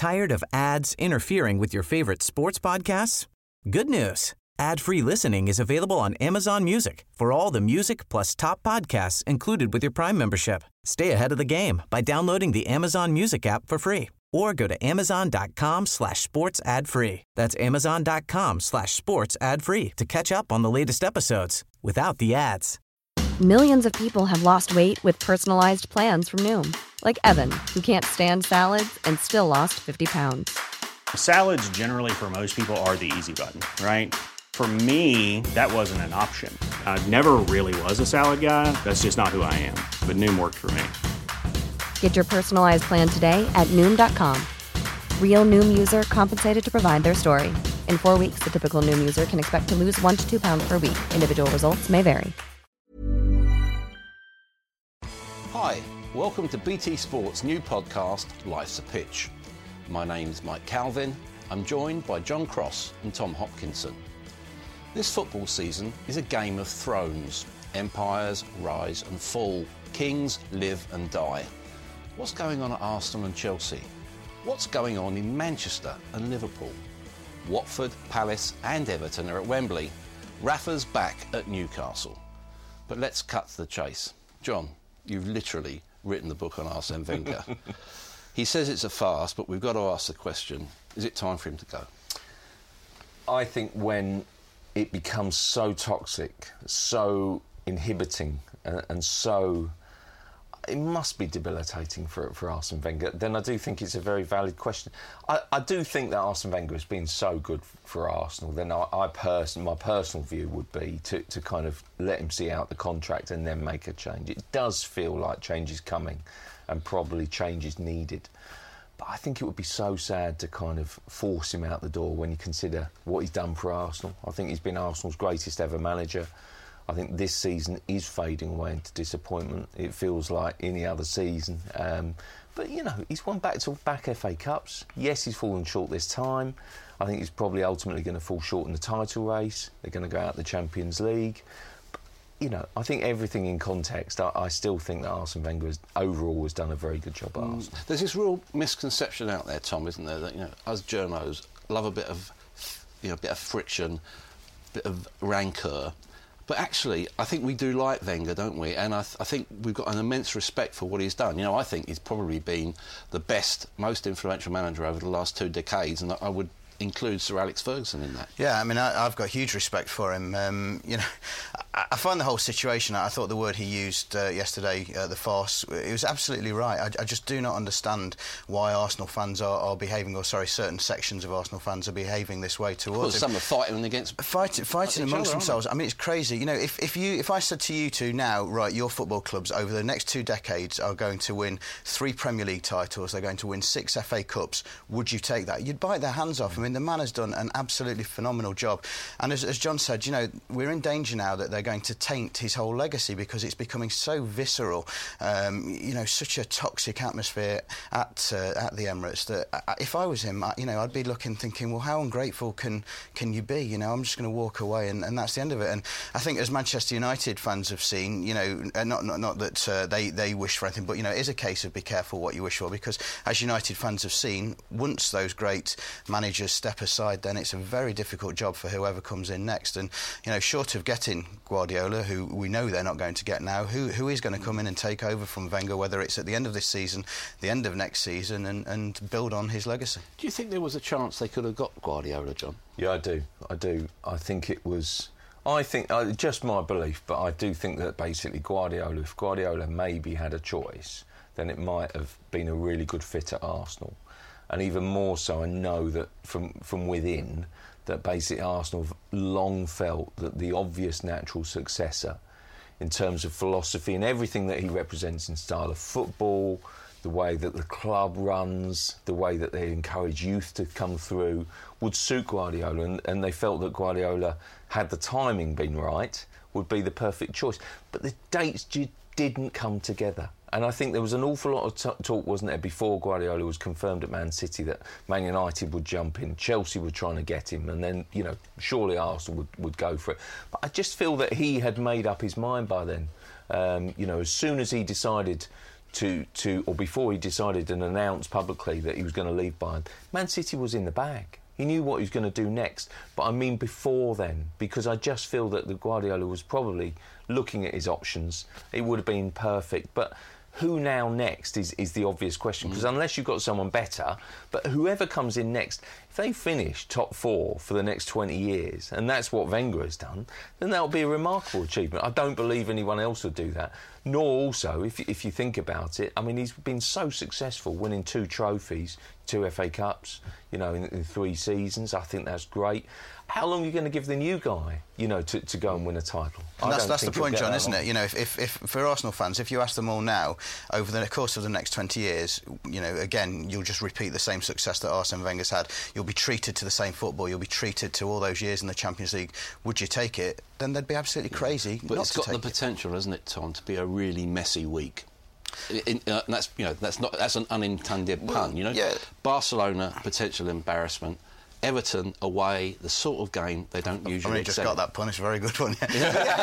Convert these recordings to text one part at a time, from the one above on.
Tired of ads interfering with your favorite sports podcasts? Good news. Ad-free listening is available on Amazon Music for all the music plus top podcasts included with your Prime membership. Stay ahead of the game by downloading the Amazon Music app for free or go to amazon.com/sports ad free. That's amazon.com/sports ad free to catch up on the latest episodes without the ads. Millions of people have lost weight with personalized plans from Noom. Like Evan, who can't stand salads and still lost 50 pounds. Salads generally for most people are the easy button, right? For me, that wasn't an option. I never really was a salad guy. That's just not who I am. But Noom worked for me. Get your personalized plan today at Noom.com. Real Noom user compensated to provide their story. In 4 weeks, the typical Noom user can expect to lose 1 to 2 pounds per week. Individual results may vary. Hi, welcome to BT Sport's new podcast, Life's a Pitch. My name's Mike Calvin. I'm joined by John Cross and Tom Hopkinson. This football season is a game of thrones. Empires rise and fall. Kings live and die. What's going on at Arsenal and Chelsea? What's going on in Manchester and Liverpool? Watford, Palace and Everton are at Wembley. Rafa's back at Newcastle. But let's cut to the chase. John, you've literally written the book on Arsene Wenger. He says it's a farce, but we've got to ask the question, is it time for him to go? I think when it becomes so toxic, so inhibiting, and so... It must be debilitating for Arsene Wenger. Then I do think it's a very valid question. I do think that Arsene Wenger has been so good for Arsenal. Then my personal view would be to kind of let him see out the contract and then make a change. It does feel like change is coming and probably change is needed. But I think it would be so sad to kind of force him out the door when you consider what he's done for Arsenal. I think he's been Arsenal's greatest ever manager. I think this season is fading away into disappointment. It feels like any other season. But, you know, he's won back-to-back FA Cups. Yes, he's fallen short this time. I think he's probably ultimately going to fall short in the title race. They're going to go out the Champions League. But, you know, I think everything in context, I still think that Arsene Wenger overall has done a very good job at Arsenal. There's this real misconception out there, Tom, isn't there, that, you know, us journos love a bit of, you know, a bit of friction, a bit of rancour. But actually, I think we do like Wenger, don't we? And I think we've got an immense respect for what he's done. You know, I think he's probably been the best, most influential manager over the last 2 decades, and I would include Sir Alex Ferguson in that. Yeah, I mean, I've got huge respect for him. You know, I find the whole situation, I thought the word he used yesterday, the farce, it was absolutely right. I just do not understand why Arsenal fans are behaving, or certain sections of Arsenal fans are behaving this way towards him. Some are fighting against... Fighting amongst themselves. I mean, it's crazy. You know, if I said to you two now, right, your football clubs over the next 2 decades are going to win 3 Premier League titles, they're going to win 6 FA Cups, would you take that? You'd bite their hands off. I mean, the man has done an absolutely phenomenal job. And as John said, you know, we're in danger now that they're going to taint his whole legacy because it's becoming so visceral. You know, such a toxic atmosphere at the Emirates that if I was him, you know, I'd be thinking, well, how ungrateful can you be? You know, I'm just going to walk away and that's the end of it. And I think as Manchester United fans have seen, you know, not that they wish for anything, but, you know, it is a case of be careful what you wish for, because as United fans have seen, once those great managers step aside, then it's a very difficult job for whoever comes in next. And, you know, short of getting Guardiola, who we know they're not going to get now, who is going to come in and take over from Wenger, whether it's at the end of this season, the end of next season, and build on his legacy. Do you think there was a chance they could have got Guardiola, John? Yeah, I do. I think it was... just my belief, but I do think that basically if Guardiola maybe had a choice, then it might have been a really good fit at Arsenal. And even more so, I know that from within, that basically Arsenal have long felt that the obvious natural successor in terms of philosophy and everything that he represents in style of football, the way that the club runs, the way that they encourage youth to come through, would suit Guardiola. And they felt that Guardiola, had the timing been right, would be the perfect choice. But the dates didn't come together. And I think there was an awful lot of talk, wasn't there, before Guardiola was confirmed at Man City that Man United would jump in, Chelsea were trying to get him, and then, you know, surely Arsenal would go for it. But I just feel that he had made up his mind by then. You know, as soon as he decided or before he decided and announced publicly that he was going to leave Bayern, Man City was in the bag. He knew what he was going to do next. But I mean before then, because I just feel that the Guardiola was probably looking at his options. It would have been perfect. But who now next is the obvious question, because unless you've got someone better, but whoever comes in next, if they finish top 4 for the next 20 years, and that's what Wenger has done, then that'll be a remarkable achievement. I don't believe anyone else would do that. Nor also, if you think about it, I mean, he's been so successful, winning 2 trophies, 2 FA Cups, you know, in 3 seasons. I think that's great. How long are you going to give the new guy, you know, to go and win a title? And that's the point, John, isn't it? You know, if for Arsenal fans, if you ask them all now, over the course of the next 20 years, you know, again, you'll just repeat the same success that Arsene Wenger's had. You'll be treated to the same football. You'll be treated to all those years in the Champions League. Would you take it? Then they'd be absolutely crazy. But not it's to got take the potential, hasn't it, Tom, to be a really messy week. That's an unintended pun. You know, yeah. Barcelona potential embarrassment. Everton away, the sort of game they don't usually. Just got that pun. It's a very good one. But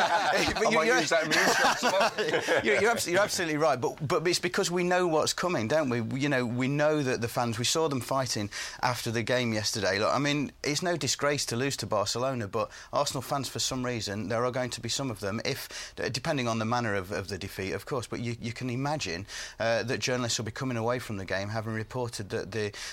you're absolutely right. But it's because we know what's coming, don't we? You know, we know that the fans. We saw them fighting after the game yesterday. Look, I mean, it's no disgrace to lose to Barcelona, but Arsenal fans, for some reason, there are going to be some of them, if depending on the manner of the defeat, of course. But you can imagine that journalists will be coming away from the game having reported that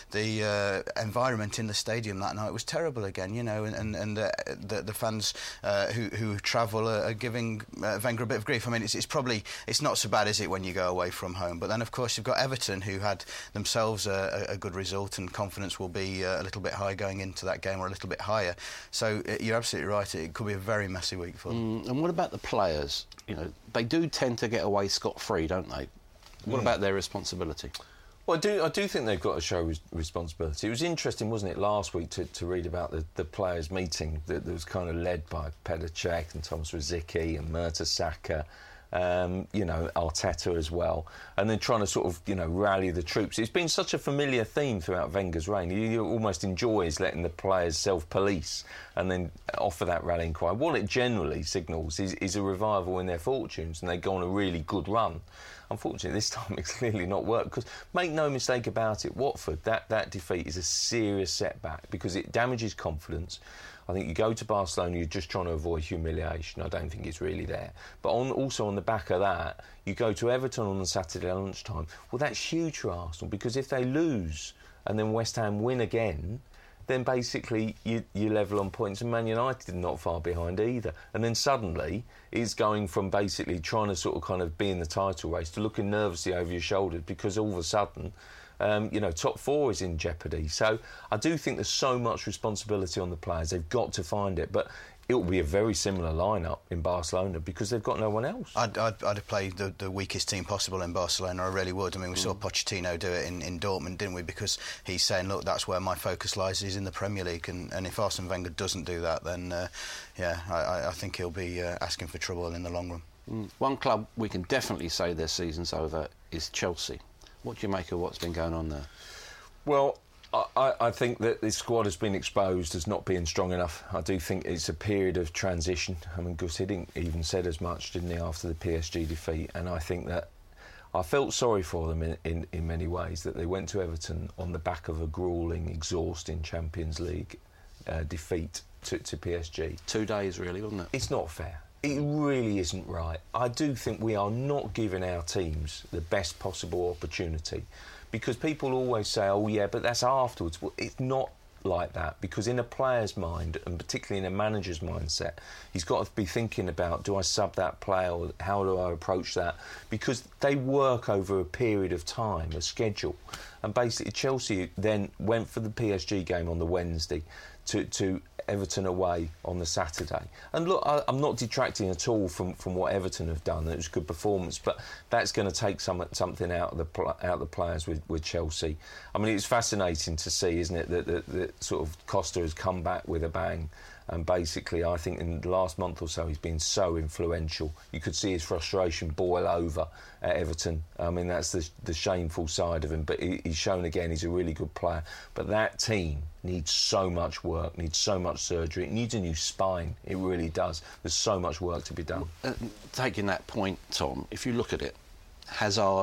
the environment in the stadium that night was terrible again, you know, and the fans who travel are giving Wenger a bit of grief. I mean, it's not so bad, is it, when you go away from home? But then, of course, you've got Everton, who had themselves a good result, and confidence will be a little bit high going into that game, or a little bit higher. So you're absolutely right. It could be a very messy week for them. And what about the players? You know, they do tend to get away scot-free, don't they? What about their responsibility? Well, I do think they've got to show responsibility. It was interesting, wasn't it, last week to read about the players' meeting that was kind of led by Petr Cech and Thomas Rosicky and Mertesacker, you know, Arteta as well, and then trying to sort of, you know, rally the troops. It's been such a familiar theme throughout Wenger's reign. He almost enjoys letting the players self-police and then offer that rallying cry. What it generally signals is a revival in their fortunes, and they go on a really good run. Unfortunately, this time it's clearly not worked, because make no mistake about it, Watford, that defeat is a serious setback because it damages confidence. I think you go to Barcelona, you're just trying to avoid humiliation. I don't think it's really there. But also on the back of that, you go to Everton on the Saturday lunchtime. Well, that's huge for Arsenal, because if they lose and then West Ham win again, then basically you level on points, and Man United are not far behind either. And then suddenly it's going from basically trying to sort of kind of be in the title race to looking nervously over your shoulder, because all of a sudden, you know, top 4 is in jeopardy. So I do think there's so much responsibility on the players. They've got to find it, but it will be a very similar lineup in Barcelona because they've got no one else. I'd have played the weakest team possible in Barcelona. I really would. I mean, we saw Pochettino do it in Dortmund, didn't we? Because he's saying, look, that's where my focus lies, is in the Premier League. And if Arsene Wenger doesn't do that, then, I think he'll be asking for trouble in the long run. One club we can definitely say their season's over is Chelsea. What do you make of what's been going on there? Well, I think that this squad has been exposed as not being strong enough. I do think it's a period of transition. I mean, Gus Hiddink even said as much, didn't he, after the PSG defeat? And I think that I felt sorry for them in many ways, that they went to Everton on the back of a gruelling, exhausting Champions League defeat to PSG. 2 days, really, wasn't it? It's not fair. It really isn't right. I do think we are not giving our teams the best possible opportunity, because people always say, oh yeah, but that's afterwards. Well, it's not like that, because in a player's mind, and particularly in a manager's mindset, he's got to be thinking about, do I sub that player, or how do I approach that? Because they work over a period of time, a schedule. And basically Chelsea then went for the PSG game on the Wednesday to Everton away on the Saturday. And look, I'm not detracting at all from what Everton have done. It was a good performance, but that's going to take something out of the players with Chelsea. I mean, it's fascinating to see, isn't it, that sort of Costa has come back with a bang. And basically, I think in the last month or so, he's been so influential. You could see his frustration boil over at Everton. I mean, that's the shameful side of him. But he's shown again he's a really good player. But that team needs so much work, needs so much surgery. It needs a new spine. It really does. There's so much work to be done. Taking that point, Tom, if you look at it, Hazard,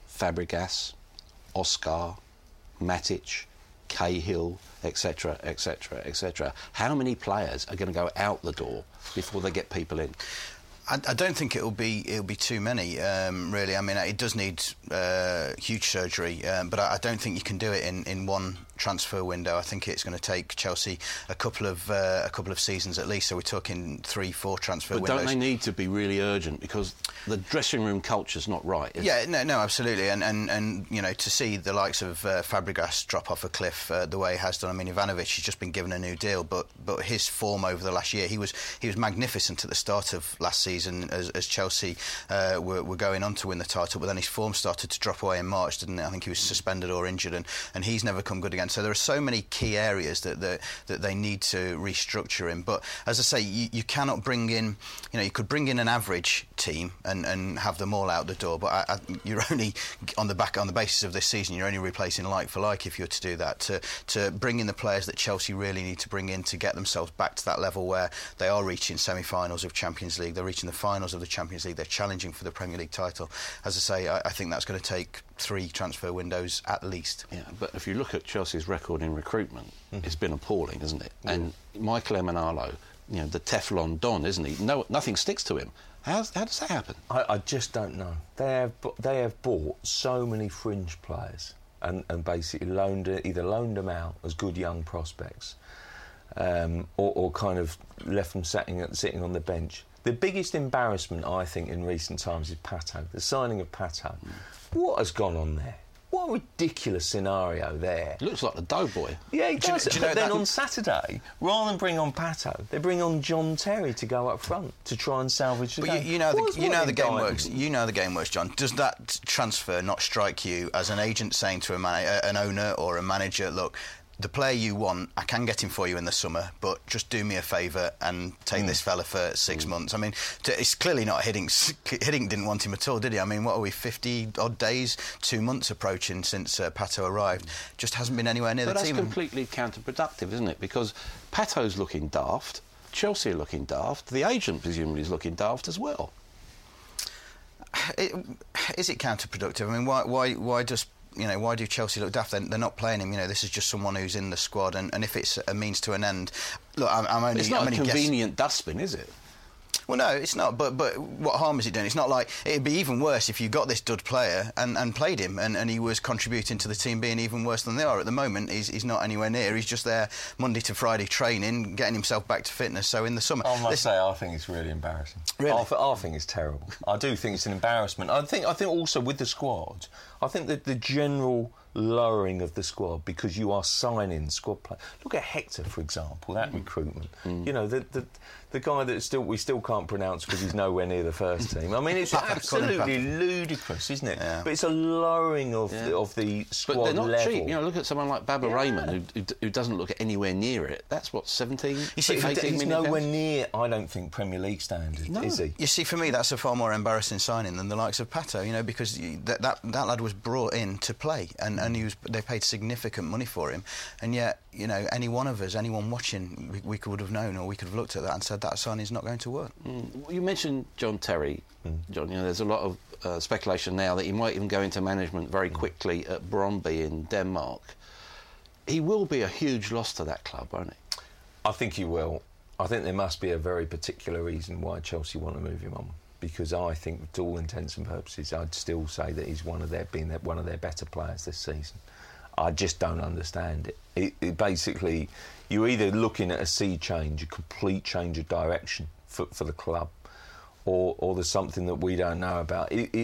Fabregas, Oscar, Matic, Cahill, etc., etc., etc. How many players are going to go out the door before they get people in? I don't think it'll be too many, really. I mean, it does need huge surgery, but I don't think you can do it in one transfer window. I think it's going to take Chelsea a couple of seasons at least. So we're talking 3-4 transfer windows. But don't they need to be really urgent, because the dressing room culture's not right? Yeah, no, absolutely. And you know, to see the likes of Fabregas drop off a cliff the way he has done. I mean, Ivanovic has just been given a new deal, but his form over the last year, he was magnificent at the start of last season as Chelsea were going on to win the title. But then his form started to drop away in March, didn't it? I think he was suspended or injured, and he's never come good again. So there are so many key areas that they need to restructure in. But as I say, you cannot bring in, you know, you could bring in an average team and have them all out the door. But you're only on the basis of this season, you're only replacing like for like if you're to do that. To bring in the players that Chelsea really need to bring in to get themselves back to that level where they are reaching semi-finals of Champions League, they're reaching the finals of the Champions League, they're challenging for the Premier League title. As I say, I think that's going to take 3 transfer windows at least. Yeah, but if you look at Chelsea's record in recruitment, it's been appalling, isn't it? Yeah. And Michael Emenalo, you know, the Teflon Don, isn't he? No, nothing sticks to him. How does that happen? I just don't know. They have bought so many fringe players and basically either loaned them out as good young prospects, or kind of left them sitting on the bench. The biggest embarrassment, I think, in recent times is Pato. The signing of Pato. What has gone on there? What a ridiculous scenario there. It looks like the doughboy. Yeah, he does. But then on Saturday, rather than bring on Pato, they bring on John Terry to go up front to try and salvage the game. But you know the game works. You know the game works, John. Does that transfer not strike you as an agent saying to an owner or a manager, look, the player you want, I can get him for you in the summer, but just do me a favour and take this fella for 6 months. I mean, it's clearly not Hiddink. Hiddink didn't want him at all, did he? I mean, what are we, 50-odd days, 2 months approaching since Pato arrived? Just hasn't been anywhere near the team. But that's completely counterproductive, isn't it? Because Pato's looking daft, Chelsea are looking daft, the agent presumably is looking daft as well. Is it counterproductive? I mean, why just... You know, why do Chelsea look daft? They're not playing him. You know, this is just someone who's in the squad, and if it's a means to an end, look, I'm only. It's not a convenient dustbin, is it? Well, no, it's not. But what harm is it doing? It's not like it'd be even worse if you got this dud player and played him, and he was contributing to the team being even worse than they are at the moment. He's not anywhere near. He's just there Monday to Friday training, getting himself back to fitness. So in the summer, I must say, I think it's really embarrassing. Really? I think it's terrible. I do think it's an embarrassment. I think also with the squad, I think that the general lowering of the squad because you are signing squad players. Look at Hector, for example, that recruitment. You know, the guy that we still can't pronounce because he's nowhere near the first team. I mean, it's absolutely ludicrous, isn't it? Yeah. But it's a lowering of the squad level. But they're not cheap. You know, look at someone like Baba Raymond, who doesn't look anywhere near it. That's what, 17, 18 million. He's nowhere near, I don't think, Premier League standard, is he? You see, for me, that's a far more embarrassing signing than the likes of Pato, you know, because that lad was brought in to play, and they paid significant money for him, and yet, you know, any one of us, anyone watching, we could have known, or we could have looked at that and said that signing's not going to work. Well, you mentioned John Terry. John, you know, there's a lot of speculation now that he might even go into management very quickly at Brøndby in Denmark. He will be a huge loss to that club, won't he? I think he will. I think there must be a very particular reason why Chelsea want to move him on. Because I think, to all intents and purposes, I'd still say that he's one of their better players this season. I just don't understand it. It basically, you're either looking at a sea change, a complete change of direction for the club, or there's something that we don't know about.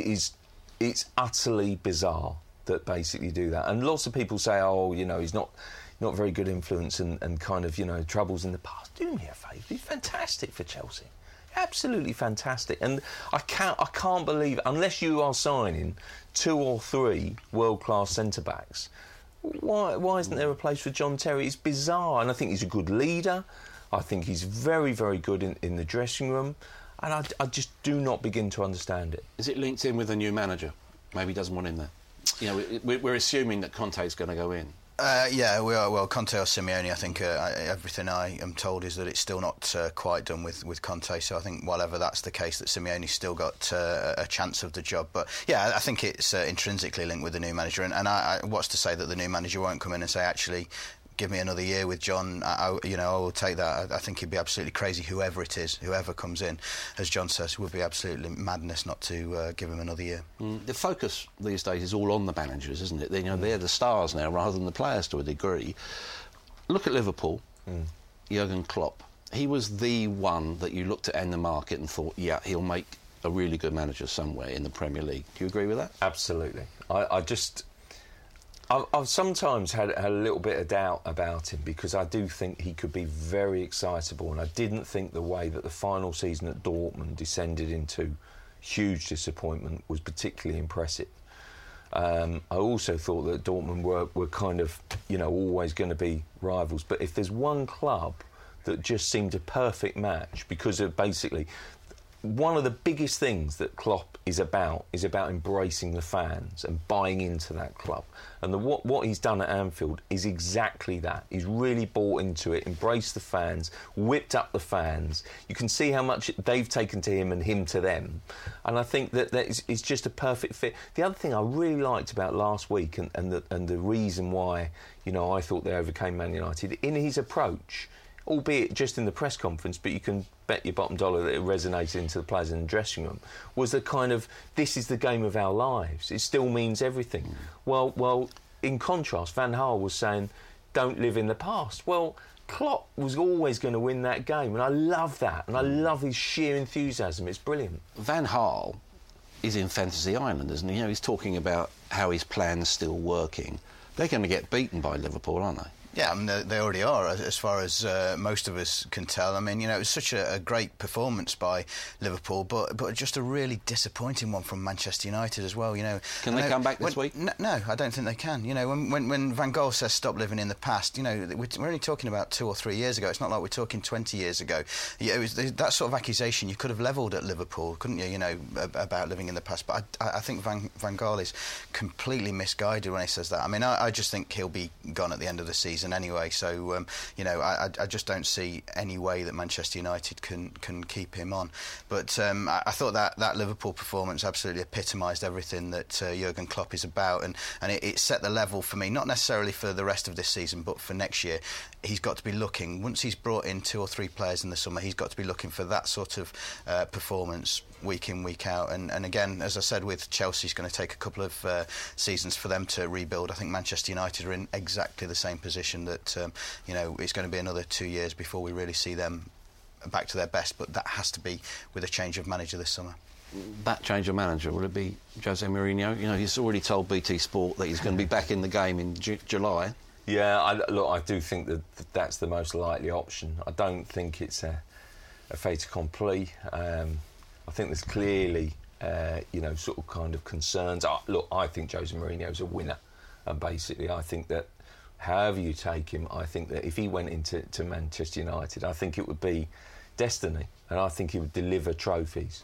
It's utterly bizarre that basically do that. And lots of people say, oh, you know, he's not very good influence and kind of, you know, troubles in the past. Do me a favour, he's fantastic for Chelsea. Absolutely fantastic, and I can't believe, unless you are signing 2 or 3 world-class centre-backs, why isn't there a place for John Terry? It's bizarre, and I think he's a good leader. I think he's very, very good in the dressing room, and I just do not begin to understand it. Is it linked in with a new manager? Maybe he doesn't want him there. You know, we're assuming that Conte's going to go in. Yeah, we are. Well, Conte or Simeone, I think everything I am told is that it's still not quite done with Conte. So I think whatever that's the case, that Simeone's still got a chance of the job. But yeah, I think it's intrinsically linked with the new manager. And what's to say that the new manager won't come in and say, actually, give me another year with John, I will take that. I think he'd be absolutely crazy, whoever it is, whoever comes in. As John says, it would be absolutely madness not to give him another year. The focus these days is all on the managers, isn't it? They're the stars now rather than the players to a degree. Look at Liverpool, Jurgen Klopp. He was the one that you looked at in the market and thought, yeah, he'll make a really good manager somewhere in the Premier League. Do you agree with that? Absolutely. I've sometimes had a little bit of doubt about him because I do think he could be very excitable, and I didn't think the way that the final season at Dortmund descended into huge disappointment was particularly impressive. I also thought that Dortmund were kind of, always going to be rivals. But if there's one club that just seemed a perfect match because of basically... One of the biggest things that Klopp is about embracing the fans and buying into that club. And what he's done at Anfield is exactly that. He's really bought into it, embraced the fans, whipped up the fans. You can see how much they've taken to him and him to them. And I think that is just a perfect fit. The other thing I really liked about last week and the reason why, I thought they overcame Man United, in his approach, albeit just in the press conference, but you can bet your bottom dollar that it resonated into the players in the dressing room, was the kind of, this is the game of our lives. It still means everything. Well, in contrast, Van Gaal was saying, don't live in the past. Well, Klopp was always going to win that game, and I love that, and I love his sheer enthusiasm. It's brilliant. Van Gaal is in Fantasy Island, isn't he? He's talking about how his plan's still working. They're going to get beaten by Liverpool, aren't they? Yeah, I mean, they already are, as far as most of us can tell. I mean, it was such a great performance by Liverpool, but just a really disappointing one from Manchester United as well. Can they come back this week? No, I don't think they can. When Van Gaal says stop living in the past, we're only talking about 2 or 3 years ago. It's not like we're talking 20 years ago. It was that sort of accusation you could have levelled at Liverpool, couldn't you? About living in the past. But I think Van Gaal is completely misguided when he says that. I mean, I just think he'll be gone at the end of the season anyway, so I just don't see any way that Manchester United can keep him on. But I thought that Liverpool performance absolutely epitomised everything that Jurgen Klopp is about, and it set the level for me, not necessarily for the rest of this season, but for next year. He's got to be looking, once he's brought in 2 or 3 players in the summer, he's got to be looking for that sort of performance week in, week out. And again, as I said, with Chelsea, it's going to take a couple of seasons for them to rebuild. I think Manchester United are in exactly the same position, that it's going to be another 2 years before we really see them back to their best, but that has to be with a change of manager this summer. That change of manager, will it be Jose Mourinho? He's already told BT Sport that he's going to be back in the game in July. Yeah, I do think that's the most likely option. I don't think it's a fait accompli. I think there's clearly, sort of kind of concerns. I think Jose Mourinho's a winner, and basically I think that however you take him, I think that if he went into Manchester United, I think it would be destiny, and I think he would deliver trophies.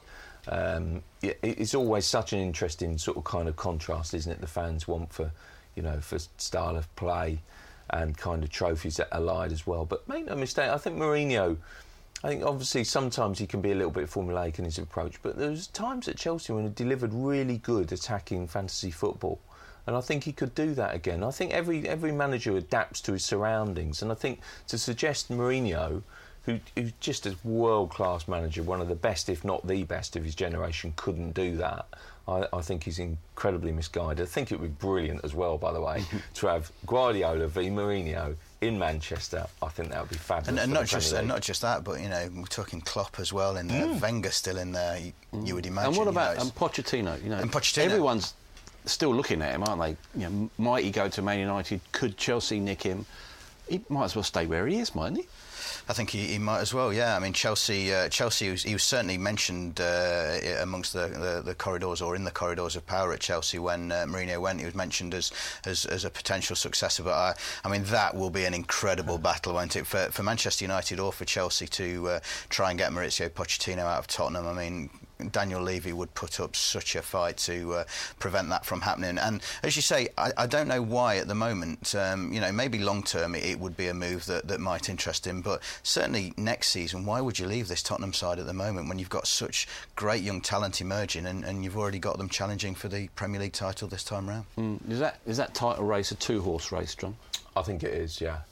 It's always such an interesting sort of kind of contrast, isn't it? The fans want for style of play and kind of trophies that allied as well. But make no mistake, I think Mourinho, obviously sometimes he can be a little bit formulaic in his approach, but there's times at Chelsea when he delivered really good attacking fantasy football. And I think he could do that again. I think every manager adapts to his surroundings. And I think to suggest Mourinho, who's just a world-class manager, one of the best, if not the best of his generation, couldn't do that, I think he's incredibly misguided. I think it would be brilliant as well, by the way, to have Guardiola v Mourinho in Manchester. I think that would be fabulous. And not just that, but we're talking Klopp as well in there, Wenger still in there. You would imagine. And what about Pochettino? And Pochettino, everyone's still looking at him, aren't they? Might he go to Man United? Could Chelsea nick him? He might as well stay where he is, mightn't he? I think he might as well, yeah. I mean, Chelsea he was certainly mentioned amongst the corridors, or in the corridors of power at Chelsea when Mourinho went. He was mentioned as a potential successor. But I mean, that will be an incredible battle, won't it, for Manchester United or for Chelsea to try and get Mauricio Pochettino out of Tottenham. I mean, Daniel Levy would put up such a fight to prevent that from happening. And as you say, I don't know why at the moment. Maybe long term it would be a move that might interest him, but certainly next season, why would you leave this Tottenham side at the moment when you've got such great young talent emerging and you've already got them challenging for the Premier League title this time round? Is that title race a two-horse race, John? I think it is, yeah.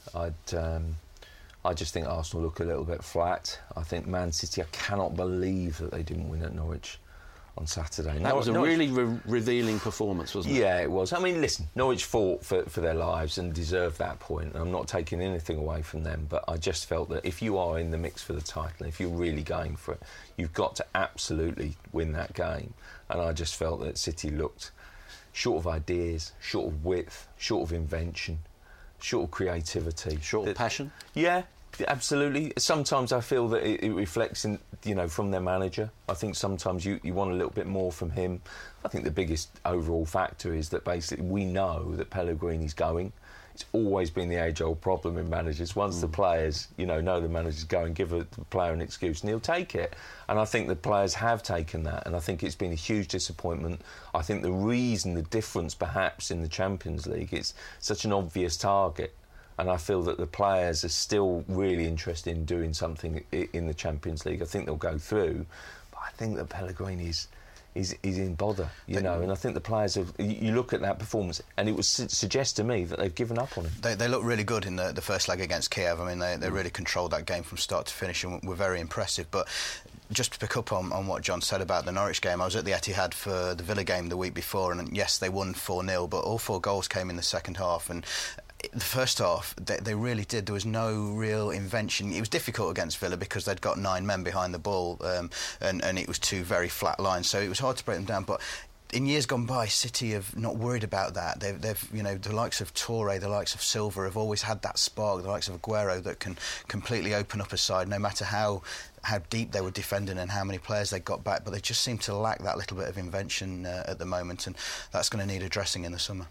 I just think Arsenal look a little bit flat. I think Man City, I cannot believe that they didn't win at Norwich on Saturday. That was a really revealing performance, wasn't it? Yeah, it was. I mean, listen, Norwich fought for their lives and deserved that point. I'm not taking anything away from them, but I just felt that if you are in the mix for the title, if you're really going for it, you've got to absolutely win that game. And I just felt that City looked short of ideas, short of width, short of invention, short of creativity. Short of passion? Yeah. Absolutely. Sometimes I feel that it reflects from their manager. I think sometimes you want a little bit more from him. I think the biggest overall factor is that basically we know that Pellegrini's going. It's always been the age-old problem in managers. Once the players, know the manager's going, give the player an excuse and he'll take it. And I think the players have taken that, and I think it's been a huge disappointment. I think the difference perhaps in the Champions League, it's such an obvious target. And I feel that the players are still really interested in doing something in the Champions League. I think they'll go through, but I think that Pellegrini is in bother, and I think the players have. You look at that performance, and it would suggest to me that they've given up on him. They look really good in the first leg against Kiev. I mean, they really controlled that game from start to finish and were very impressive. But just to pick up on what John said about the Norwich game, I was at the Etihad for the Villa game the week before, and yes, they won 4-0, but all 4 goals came in the second half. And the first half, they really did. There was no real invention. It was difficult against Villa because they'd got 9 men behind the ball, and it was 2 very flat lines, so it was hard to break them down. But in years gone by, City have not worried about that. They've the likes of Toure, the likes of Silva have always had that spark, the likes of Aguero that can completely open up a side, no matter how deep they were defending and how many players they got back. But they just seem to lack that little bit of invention at the moment, and that's going to need addressing in the summer.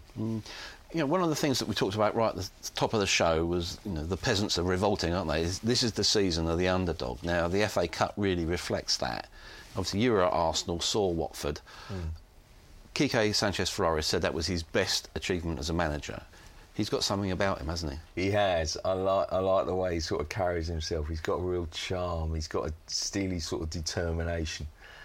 One of the things that we talked about right at the top of the show was, the peasants are revolting, aren't they? This is the season of the underdog. Now, the FA Cup really reflects that. Obviously, you were at Arsenal, saw Watford. Quique Sanchez-Flores said that was his best achievement as a manager. He's got something about him, hasn't he? He has. I like the way he sort of carries himself. He's got a real charm. He's got a steely sort of determination.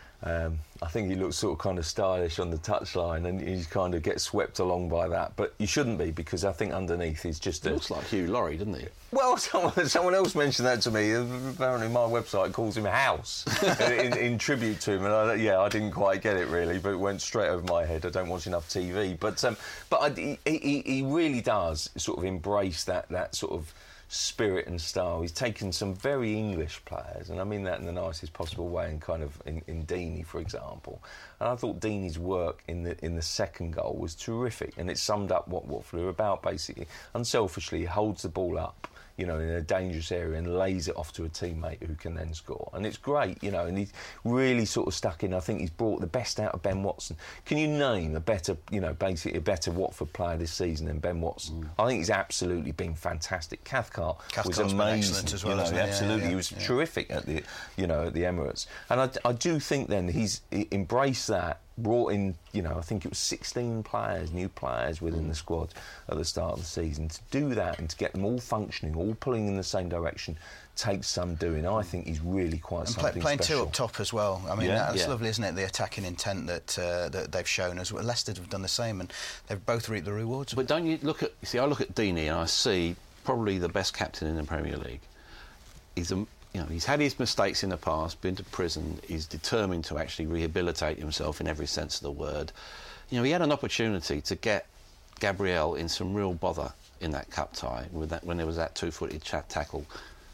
I think he looks sort of kind of stylish on the touchline, and he kind of gets swept along by that. But you shouldn't be, because I think underneath he's just... He looks like Hugh Laurie, doesn't he? Well, someone else mentioned that to me. Apparently my website calls him House in tribute to him. And I didn't quite get it, really, but it went straight over my head. I don't watch enough TV. But he really does sort of embrace that sort of spirit and style. He's taken some very English players, and I mean that in the nicest possible way, and kind of in Deeney, for example. And I thought Deeney's work in the second goal was terrific, and it summed up what Watford are about, basically. Unselfishly, he holds the ball up, in a dangerous area and lays it off to a teammate who can then score. And it's great, and he's really sort of stuck in. I think he's brought the best out of Ben Watson. Can you name a better, basically a better Watford player this season than Ben Watson? I think he's absolutely been fantastic. Cathcart was amazing. Been excellent as well, hasn't he? Absolutely. He was terrific at the Emirates. And I do think then he embraced that, brought in, I think it was 16 players, new players within the squad at the start of the season. To do that and to get them all functioning, all pulling in the same direction, takes some doing. I think he's really quite something playing special. 2 up top as well. I mean, that's lovely, isn't it? The attacking intent that they've shown as well. Leicester have done the same, and they've both reaped the rewards. But don't you look at... I look at Deeney and I see probably the best captain in the Premier League. He's had his mistakes in the past, been to prison. He's determined to actually rehabilitate himself in every sense of the word. He had an opportunity to get Gabriel in some real bother in that cup tie when there was that 2-footed tackle.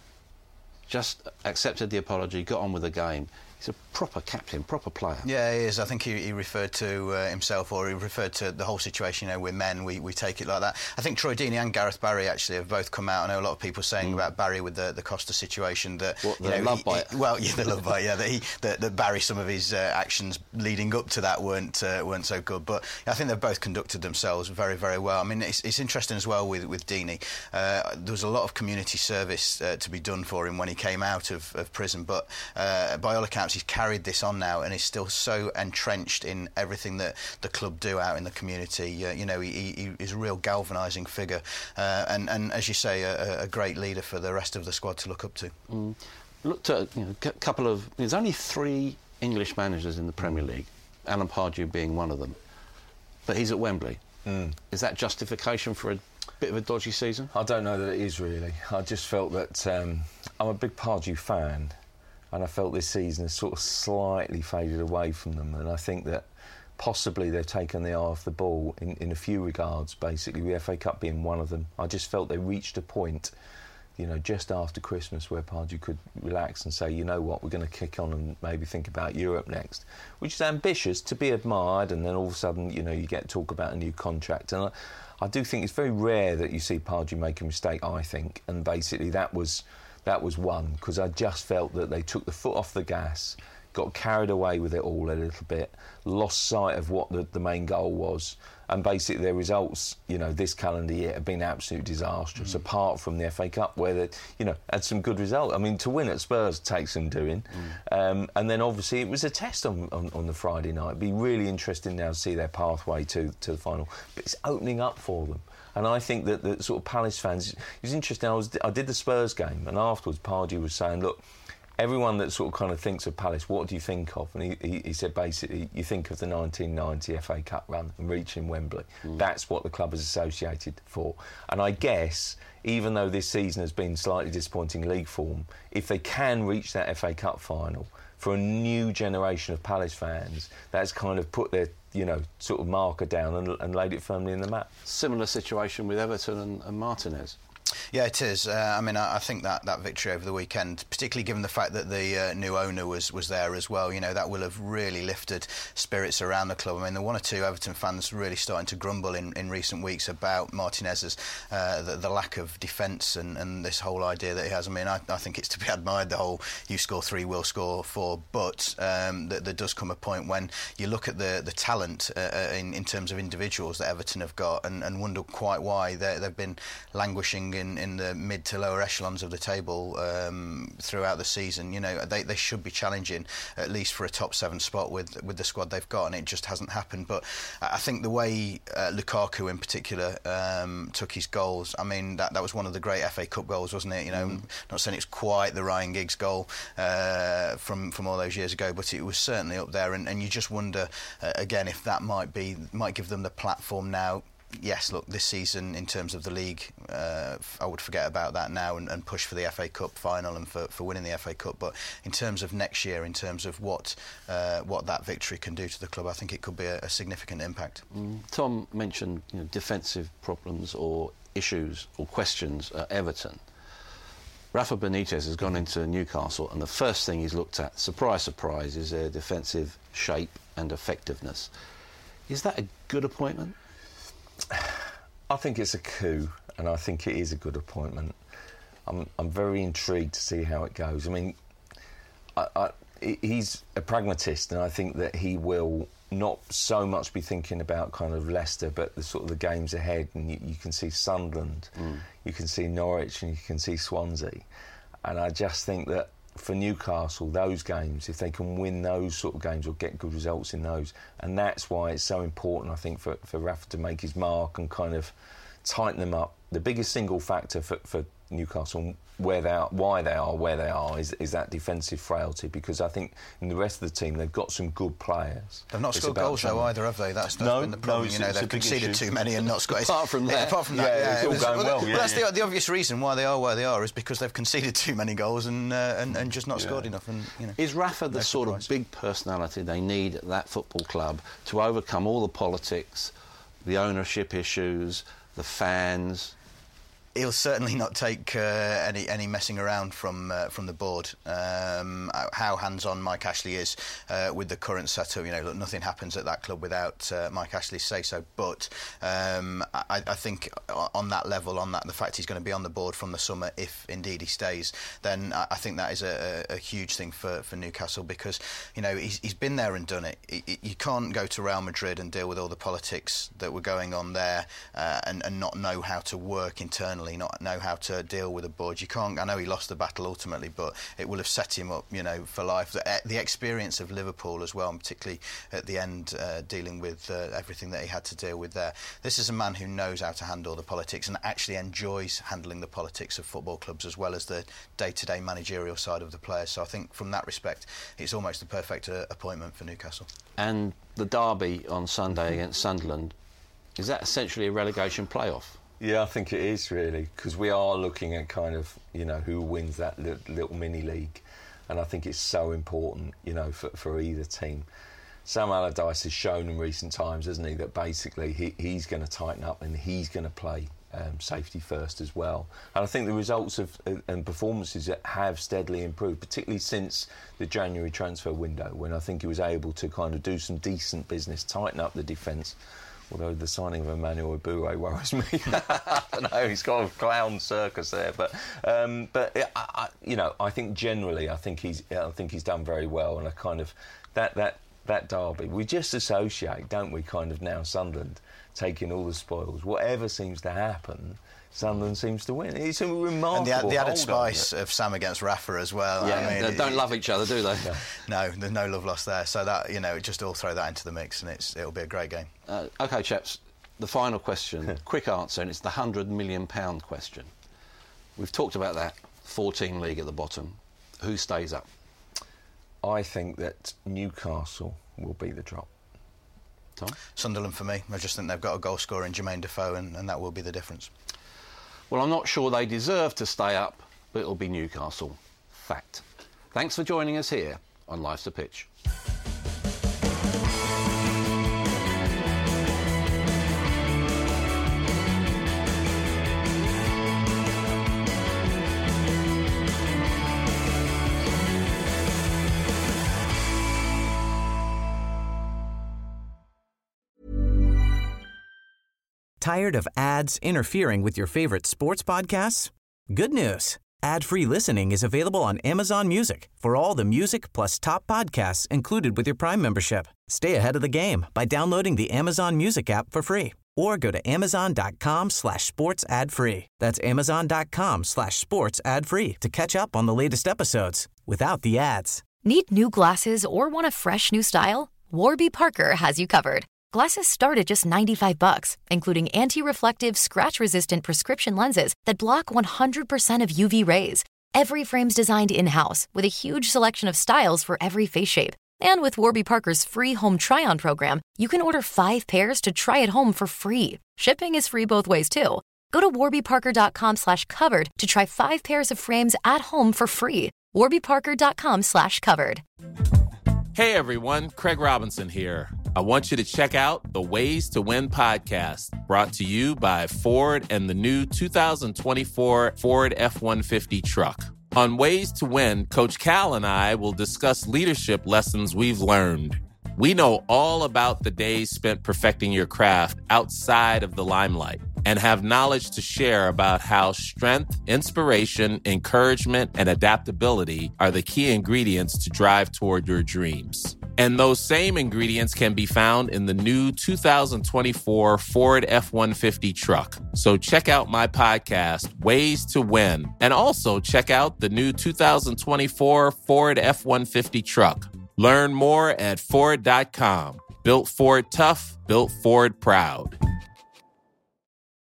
Just accepted the apology, got on with the game. He's a proper captain, proper player. Yeah, he is. I think he referred to himself, or he referred to the whole situation. We're men, we take it like that. I think Troy Deeney and Gareth Barry actually have both come out. I know a lot of people saying about Barry with the Costa situation that the love bite. The love bite. Yeah, that Barry, some of his actions leading up to that weren't so good. But I think they've both conducted themselves very, very well. I mean, it's interesting as well with Deeney. There was a lot of community service to be done for him when he came out of prison, but by all accounts, perhaps he's carried this on now and is still so entrenched in everything that the club do out in the community. He is a real galvanising figure, and as you say, a great leader for the rest of the squad to look up to. Looked at a couple of. There's only 3 English managers in the Premier League, Alan Pardew being one of them, but he's at Wembley. Is that justification for a bit of a dodgy season? I don't know that it is, really. I just felt that I'm a big Pardew fan, and I felt this season has sort of slightly faded away from them, and I think that possibly they've taken the eye off the ball in a few regards, basically, the FA Cup being one of them. I just felt they reached a point, just after Christmas, where Pardew could relax and say, you know what, we're going to kick on and maybe think about Europe next, which is ambitious, to be admired, and then all of a sudden, you get talk about a new contract. And I do think it's very rare that you see Pardew make a mistake, I think, and basically that was one, because I just felt that they took the foot off the gas, got carried away with it all a little bit, lost sight of what the main goal was, and basically their results, this calendar year have been absolutely disastrous, apart from the FA Cup, where they, had some good results. I mean, to win at Spurs takes some doing, and then obviously it was a test on the Friday night. It'd be really interesting now to see their pathway to the final, but it's opening up for them. And I think that the sort of Palace fans, it was interesting. I did the Spurs game, and afterwards Pardew was saying, look, everyone that sort of kind of thinks of Palace, what do you think of? And he said basically, you think of the 1990 FA Cup run and reaching Wembley. That's what the club is associated for. And I guess, even though this season has been slightly disappointing league form, if they can reach that FA Cup final, for a new generation of Palace fans, that's kind of put their, sort of marker down and laid it firmly in the map. Similar situation with Everton and Martinez. Yeah, it is. I think that victory over the weekend, particularly given the fact that the new owner was there as well, that will have really lifted spirits around the club. I mean, the one or two Everton fans really starting to grumble in recent weeks about Martinez's the lack of defence and this whole idea that he has. I mean, I think it's to be admired, the whole you score 3, we'll score 4, but there does come a point when you look at the talent in terms of individuals that Everton have got and wonder quite why they've been languishing in the mid to lower echelons of the table throughout the season. They should be challenging at least for a top 7 spot with the squad they've got, and it just hasn't happened. But I think the way Lukaku in particular took his goals, I mean, that was one of the great FA Cup goals, wasn't it? Not saying it's quite the Ryan Giggs goal from all those years ago, but it was certainly up there, and you just wonder again if that might give them the platform now. Yes, look, this season in terms of the league, I would forget about that now and push for the FA Cup final and for winning the FA Cup. But in terms of next year, in terms of what that victory can do to the club, I think it could be a significant impact. Tom mentioned defensive problems or issues or questions at Everton. Rafa Benitez has gone into Newcastle, and the first thing he's looked at, surprise, surprise, is their defensive shape and effectiveness. Is that a good appointment? I think it's a coup, and I think it is a good appointment. I'm very intrigued to see how it goes. I mean, he's a pragmatist, and I think that he will not so much be thinking about kind of Leicester, but the sort of the games ahead. And you can see Sunderland, you can see Norwich, and you can see Swansea. And I just think that for Newcastle, those games, if they can win those sort of games or get good results in those, and that's why it's so important, I think, for Rafa to make his mark and kind of tighten them up. The biggest single factor for Newcastle, why they are where they are, is that defensive frailty, because I think in the rest of the team they've got some good players. They've not scored goals though either, have they? That's been the problem. They've conceded too many and not scored. Apart from that, it's all going well. That's the obvious reason why they are where they are, is because they've conceded too many goals and just not scored enough. And is Rafa the sort of big personality they need at that football club to overcome all the politics, the ownership issues, the fans? He'll certainly not take any messing around from the board. How hands-on Mike Ashley is with the current setup, look, nothing happens at that club without Mike Ashley's say-so. But I think on that level, the fact he's going to be on the board from the summer, if indeed he stays, then I think that is a huge thing for Newcastle, because he's been there and done it. You can't go to Real Madrid and deal with all the politics that were going on there and not know how to work internally family, not know how to deal with a board. You can't. I know he lost the battle ultimately, but it will have set him up, for life. The experience of Liverpool as well, and particularly at the end, dealing with everything that he had to deal with there. This is a man who knows how to handle the politics and actually enjoys handling the politics of football clubs as well as the day-to-day managerial side of the players. So I think from that respect, it's almost the perfect appointment for Newcastle. And the derby on Sunday against Sunderland, is that essentially a relegation playoff? Yeah, I think it is, really, because we are looking at kind of, who wins that little mini-league. And I think it's so important, for either team. Sam Allardyce has shown in recent times, hasn't he, that basically he's going to tighten up and he's going to play safety first as well. And I think the results and performances that have steadily improved, particularly since the January transfer window, when I think he was able to kind of do some decent business, tighten up the defence. Although the signing of Emmanuel Eboué worries me. I don't know, he's got a clown circus there, but I think generally, I think he's done very well, and I kind of that derby, we just associate, don't we, kind of now Sunderland taking all the spoils. Whatever seems to happen, Sunderland seems to win. It's a remarkable. And the added spice of Sam against Rafa as well. Yeah, they don't love each other, do they? No, there's no love lost there. So that just all throw that into the mix, and it'll be a great game. OK, chaps. The final question, quick answer, and it's the £100 million question. We've talked about that 14 league at the bottom. Who stays up? I think that Newcastle will be the drop. Tom? Sunderland for me. I just think they've got a goal scorer in Jermaine Defoe, and that will be the difference. Well, I'm not sure they deserve to stay up, but it'll be Newcastle. Fact. Thanks for joining us here on Life's a Pitch. Tired of ads interfering with your favorite sports podcasts? Good news. Ad-free listening is available on Amazon Music for all the music plus top podcasts included with your Prime membership. Stay ahead of the game by downloading the Amazon Music app for free or go to amazon.com/sports ad free. That's amazon.com/sports ad free to catch up on the latest episodes without the ads. Need new glasses or want a fresh new style? Warby Parker has you covered. Glasses start at just $95, including anti-reflective, scratch-resistant prescription lenses that block 100% of UV rays. Every frame's designed in-house with a huge selection of styles for every face shape. And with Warby Parker's free home try-on program, you can order 5 pairs to try at home for free. Shipping is free both ways, too. Go to warbyparker.com/covered to try 5 pairs of frames at home for free. warbyparker.com/covered. Hey everyone, Craig Robinson here. I want you to check out the Ways to Win podcast, brought to you by Ford and the new 2024 Ford F-150 truck. On Ways to Win, Coach Cal and I will discuss leadership lessons we've learned. We know all about the days spent perfecting your craft outside of the limelight and have knowledge to share about how strength, inspiration, encouragement, and adaptability are the key ingredients to drive toward your dreams. And those same ingredients can be found in the new 2024 Ford F-150 truck. So check out my podcast, Ways to Win, and also check out the new 2024 Ford F-150 truck. Learn more at Ford.com. Built Ford tough, built Ford proud.